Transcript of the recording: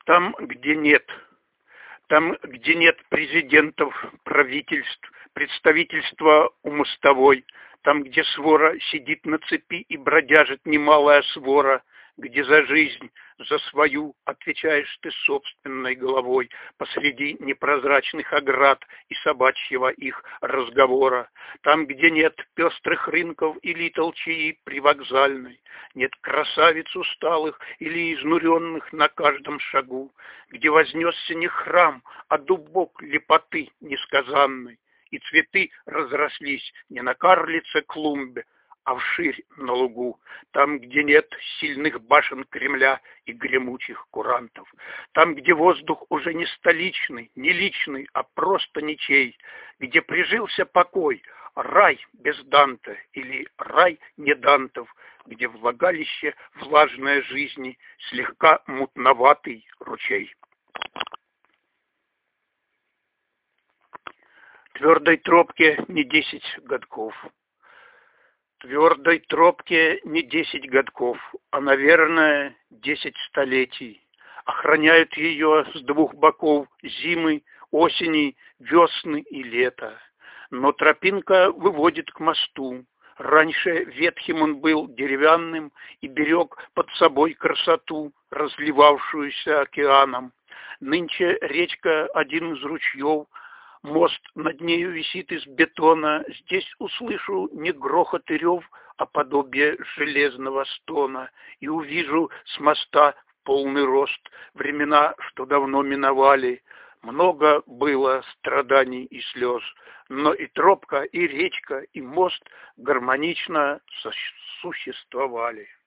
Там, где нет. Там, где нет президентов, правительств, представительства у мостовой, там, где свора сидит на цепи и бродяжит немалая свора, где за жизнь, за свою отвечаешь ты собственной головой посреди непрозрачных оград и собачьего их разговора. Там, где нет пестрых рынков или толчии привокзальной, нет красавиц усталых или изнуренных на каждом шагу, где вознесся не храм, а дубок лепоты несказанной, и цветы разрослись не на карлице клумбе, а вширь на лугу, там, где нет сильных башен Кремля и гремучих курантов, там, где воздух уже не столичный, не личный, а просто ничей, где прижился покой, рай без Данте или рай не Дантов, где влагалище влажной жизни, слегка мутноватый ручей. Твердой тропке не 10 годков. Твердой тропке не 10 годков, а, наверное, 10 столетий. Охраняют ее с двух боков зимы, осени, весны и лета. Но тропинка выводит к мосту. Раньше ветхим он был деревянным и берег под собой красоту, разливавшуюся океаном. Нынче речка один из ручьев, мост над нею висит из бетона. Здесь услышу не грохот и рев, а подобие железного стона. И увижу с моста в полный рост времена, что давно миновали. Много было страданий и слез, но и тропка, и речка, и мост гармонично существовали.